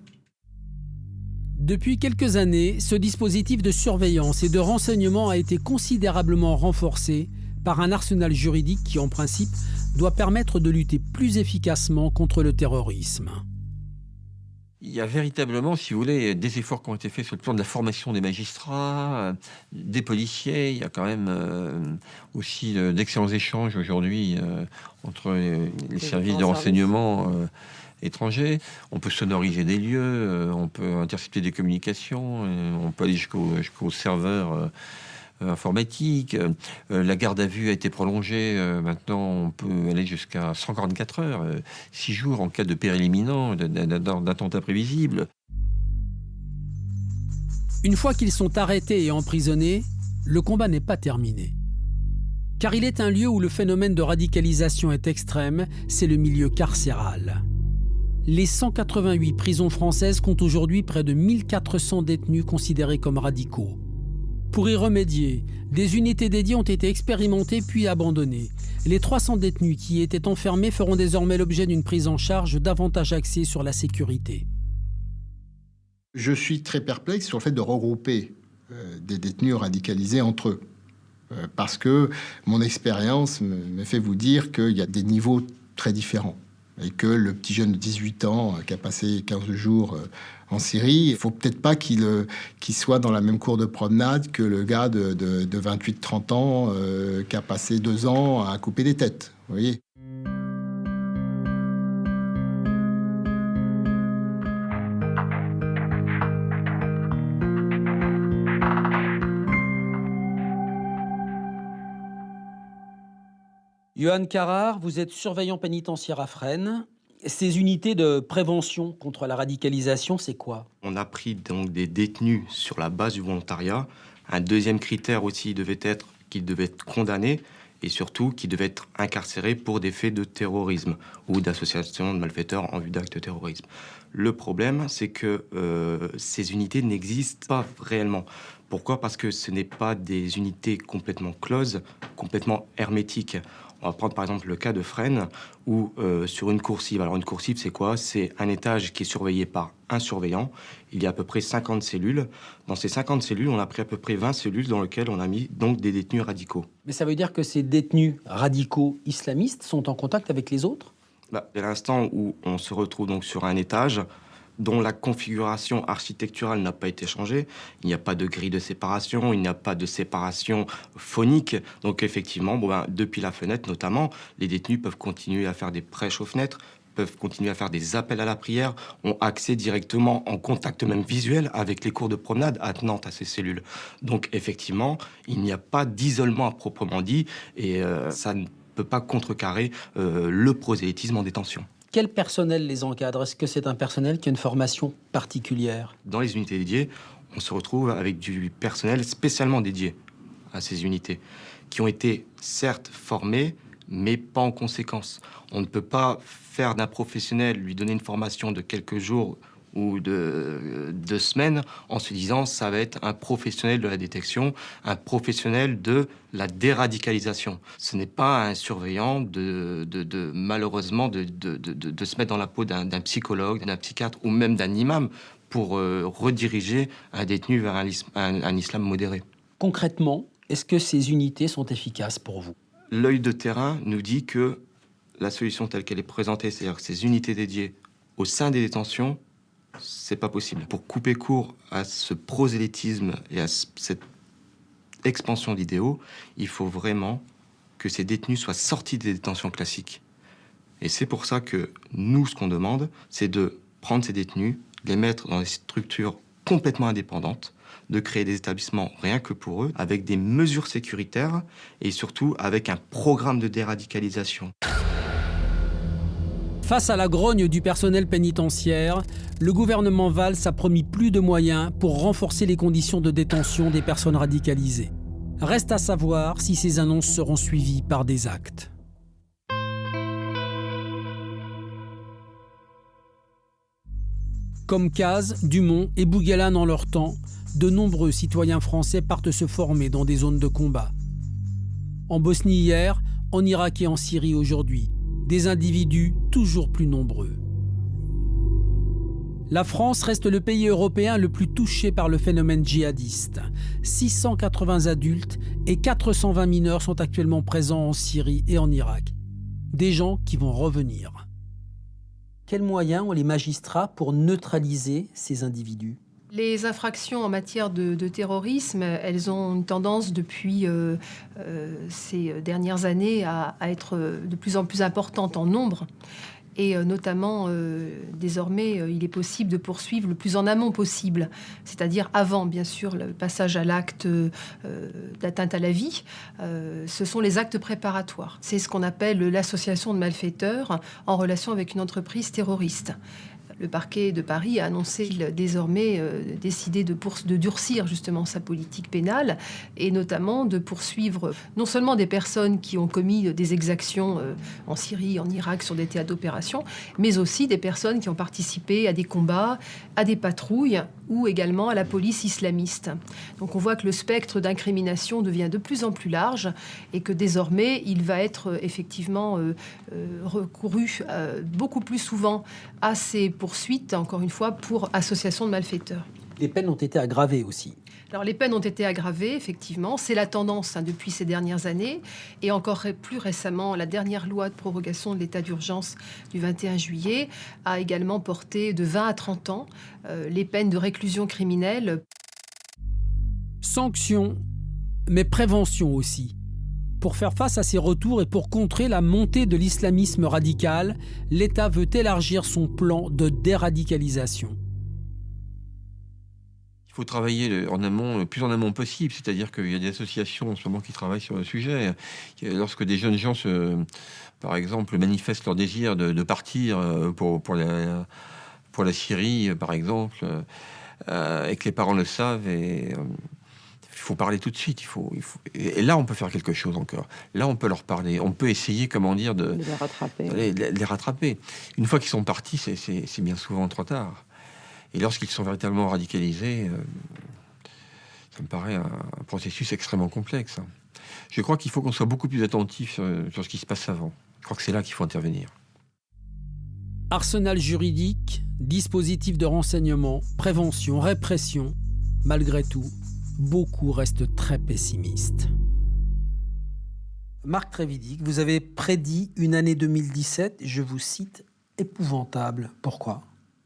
Depuis quelques années, ce dispositif de surveillance et de renseignement a été considérablement renforcé par un arsenal juridique qui, en principe, doit permettre de lutter plus efficacement contre le terrorisme.
Il y a véritablement, si vous voulez, des efforts qui ont été faits sur le plan de la formation des magistrats, des policiers. Il y a quand même euh, aussi euh, d'excellents échanges aujourd'hui euh, entre les, les services de renseignement euh, étrangers. On peut sonoriser des lieux, euh, on peut intercepter des communications, euh, on peut aller jusqu'au, jusqu'au serveur euh, informatique. Euh, la garde à vue a été prolongée. Euh, maintenant, on peut aller jusqu'à cent quarante-quatre heures, euh, six jours en cas de péril imminent, d'attentat prévisible.
Une fois qu'ils sont arrêtés et emprisonnés, le combat n'est pas terminé. Car il est un lieu où le phénomène de radicalisation est extrême, c'est le milieu carcéral. Les cent quatre-vingt-huit prisons françaises comptent aujourd'hui près de mille quatre cents détenus considérés comme radicaux. Pour y remédier, des unités dédiées ont été expérimentées puis abandonnées. Les trois cents détenus qui y étaient enfermés feront désormais l'objet d'une prise en charge davantage axée sur la sécurité.
Je suis très perplexe sur le fait de regrouper euh, des détenus radicalisés entre eux. Euh, parce que mon expérience me, me fait vous dire qu'il y a des niveaux très différents. Et que le petit jeune de dix-huit ans qui a passé quinze jours en Syrie, il ne faut peut-être pas qu'il, qu'il soit dans la même cour de promenade que le gars de, de, de vingt-huit trente ans euh, qui a passé deux ans à couper des têtes. Vous voyez ?
Johan Carrard, vous êtes surveillant pénitentiaire à Fresnes. Ces unités de prévention contre la radicalisation, c'est quoi ?
On a pris donc des détenus sur la base du volontariat. Un deuxième critère aussi devait être qu'ils devaient être condamnés et surtout qu'ils devaient être incarcérés pour des faits de terrorisme ou d'association de malfaiteurs en vue d'actes de terrorisme. Le problème, c'est que euh, ces unités n'existent pas réellement. Pourquoi ? Parce que ce n'est pas des unités complètement closes, complètement hermétiques. On va prendre par exemple le cas de Fresnes, où euh, sur une coursive, alors une coursive c'est quoi ? C'est un étage qui est surveillé par un surveillant. Il y a à peu près cinquante cellules. Dans ces cinquante cellules, on a pris à peu près vingt cellules dans lesquelles on a mis donc des détenus radicaux.
Mais ça veut dire que ces détenus radicaux islamistes sont en contact avec les autres ?
Bah, dès l'instant où on se retrouve donc sur un étage dont la configuration architecturale n'a pas été changée. Il n'y a pas de grille de séparation, il n'y a pas de séparation phonique. Donc effectivement, bon ben, depuis la fenêtre notamment, les détenus peuvent continuer à faire des prêches aux fenêtres, peuvent continuer à faire des appels à la prière, ont accès directement en contact même visuel avec les cours de promenade attenantes à ces cellules. Donc effectivement, il n'y a pas d'isolement à proprement dit et euh, ça ne peut pas contrecarrer euh, le prosélytisme en détention.
Quel personnel les encadre ? Est-ce que c'est un personnel qui a une formation particulière ?
Dans les unités dédiées, on se retrouve avec du personnel spécialement dédié à ces unités, qui ont été certes formés, mais pas en conséquence. On ne peut pas faire d'un professionnel, lui donner une formation de quelques jours ou de deux semaines en se disant ça va être un professionnel de la détection, un professionnel de la déradicalisation. Ce n'est pas un surveillant de, de, de malheureusement de, de, de, de se mettre dans la peau d'un, d'un psychologue, d'un psychiatre ou même d'un imam pour euh, rediriger un détenu vers un, un, un islam modéré.
Concrètement, est-ce que ces unités sont efficaces pour vous ?
L'œil de terrain nous dit que la solution telle qu'elle est présentée, c'est-à-dire que ces unités dédiées au sein des détentions, c'est pas possible. Pour couper court à ce prosélytisme et à cette expansion d'idéaux, il faut vraiment que ces détenus soient sortis des détentions classiques. Et c'est pour ça que nous, ce qu'on demande, c'est de prendre ces détenus, les mettre dans des structures complètement indépendantes, de créer des établissements rien que pour eux, avec des mesures sécuritaires et surtout avec un programme de déradicalisation.
Face à la grogne du personnel pénitentiaire, le gouvernement Valls a promis plus de moyens pour renforcer les conditions de détention des personnes radicalisées. Reste à savoir si ces annonces seront suivies par des actes. Comme Caz, Dumont et Bougalan en leur temps, de nombreux citoyens français partent se former dans des zones de combat. En Bosnie hier, en Irak et en Syrie aujourd'hui, des individus toujours plus nombreux. La France reste le pays européen le plus touché par le phénomène djihadiste. six cent quatre-vingts adultes et quatre cent vingt mineurs sont actuellement présents en Syrie et en Irak. Des gens qui vont revenir. Quels moyens ont les magistrats pour neutraliser ces individus ?
Les infractions en matière de, de terrorisme, elles ont une tendance depuis euh, euh, ces dernières années à, à être de plus en plus importantes en nombre. Et euh, notamment, euh, désormais, euh, il est possible de poursuivre le plus en amont possible, c'est-à-dire avant, bien sûr, le passage à l'acte euh, d'atteinte à la vie. Euh, ce sont les actes préparatoires. C'est ce qu'on appelle l'association de malfaiteurs en relation avec une entreprise terroriste. Le parquet de Paris a annoncé qu'il désormais euh, décidé de, pour, de durcir justement sa politique pénale et notamment de poursuivre non seulement des personnes qui ont commis des exactions euh, en Syrie, en Irak, sur des théâtres d'opération, mais aussi des personnes qui ont participé à des combats, à des patrouilles ou également à la police islamiste. Donc on voit que le spectre d'incrimination devient de plus en plus large et que désormais il va être euh, effectivement euh, euh, recouru euh, beaucoup plus souvent à ces poursuites, encore une fois, pour association de malfaiteurs.
Les peines ont été aggravées aussi.
Alors les peines ont été aggravées, effectivement. C'est la tendance hein, depuis ces dernières années. Et encore plus récemment, la dernière loi de prorogation de l'état d'urgence du vingt et un juillet a également porté de vingt à trente ans euh, les peines de réclusion criminelle.
Sanctions, mais prévention aussi. Pour faire face à ces retours et pour contrer la montée de l'islamisme radical, l'État veut élargir son plan de déradicalisation.
Il faut travailler en amont, le plus en amont possible, c'est-à-dire qu'il y a des associations en ce moment qui travaillent sur le sujet. Lorsque des jeunes gens, se, par exemple, manifestent leur désir de, de partir pour, pour, la, pour la Syrie, par exemple, euh, et que les parents le savent, et, euh, il faut parler tout de suite. Il faut, il faut, et là, on peut faire quelque chose encore. Là, on peut leur parler. On peut essayer, comment dire, de,
de les rattraper.
De les, de les rattraper. Une fois qu'ils sont partis, c'est, c'est, c'est bien souvent trop tard. Et lorsqu'ils sont véritablement radicalisés, euh, ça me paraît un, un processus extrêmement complexe. Je crois qu'il faut qu'on soit beaucoup plus attentif sur, sur ce qui se passe avant. Je crois que c'est là qu'il faut intervenir.
Arsenal juridique, dispositif de renseignement, prévention, répression. Malgré tout, beaucoup restent très pessimistes. Marc Trévidic, vous avez prédit une année deux mille dix-sept, je vous cite, épouvantable. Pourquoi ?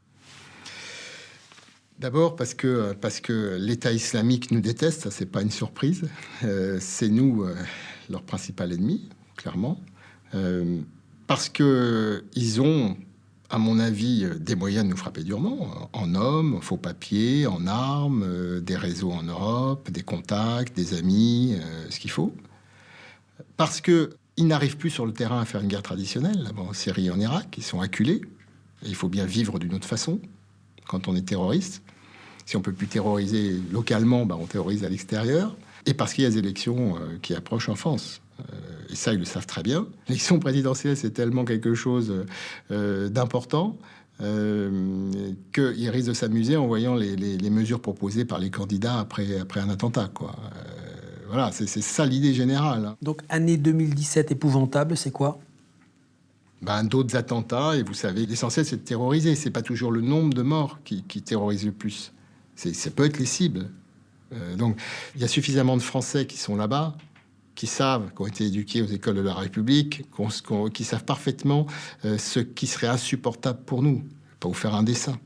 D'abord parce que, parce que l'État islamique nous déteste, ça c'est pas une surprise. Euh, c'est nous euh, leur principal ennemi, clairement. Euh, parce qu'ils ont, à mon avis, des moyens de nous frapper durement, en hommes, en faux papiers, en armes, euh, des réseaux en Europe, des contacts, des amis, euh, ce qu'il faut. Parce qu'ils n'arrivent plus sur le terrain à faire une guerre traditionnelle, là-bas en Syrie et en Irak, ils sont acculés. Et il faut bien vivre d'une autre façon quand on est terroriste. Si on peut plus terroriser localement, bah on terrorise à l'extérieur. Et parce qu'il y a des élections euh, qui approchent en France. Euh, et ça, ils le savent très bien. L'élection présidentielle, c'est tellement quelque chose euh, d'important euh, qu'ils risquent de s'amuser en voyant les, les, les mesures proposées par les candidats après, après un attentat, quoi. Euh, voilà, c'est, c'est ça l'idée générale.
Donc, année deux mille dix-sept épouvantable, c'est quoi ?
Ben, d'autres attentats, et vous savez, l'essentiel, c'est de terroriser. C'est pas toujours le nombre de morts qui, qui terrorise le plus. C'est, ça peut être les cibles. Euh, donc, il y a suffisamment de Français qui sont là-bas, qui savent, qui ont été éduqués aux écoles de la République, qu'on, qu'on, qui savent parfaitement euh, ce qui serait insupportable pour nous. Pas vous faire un dessin.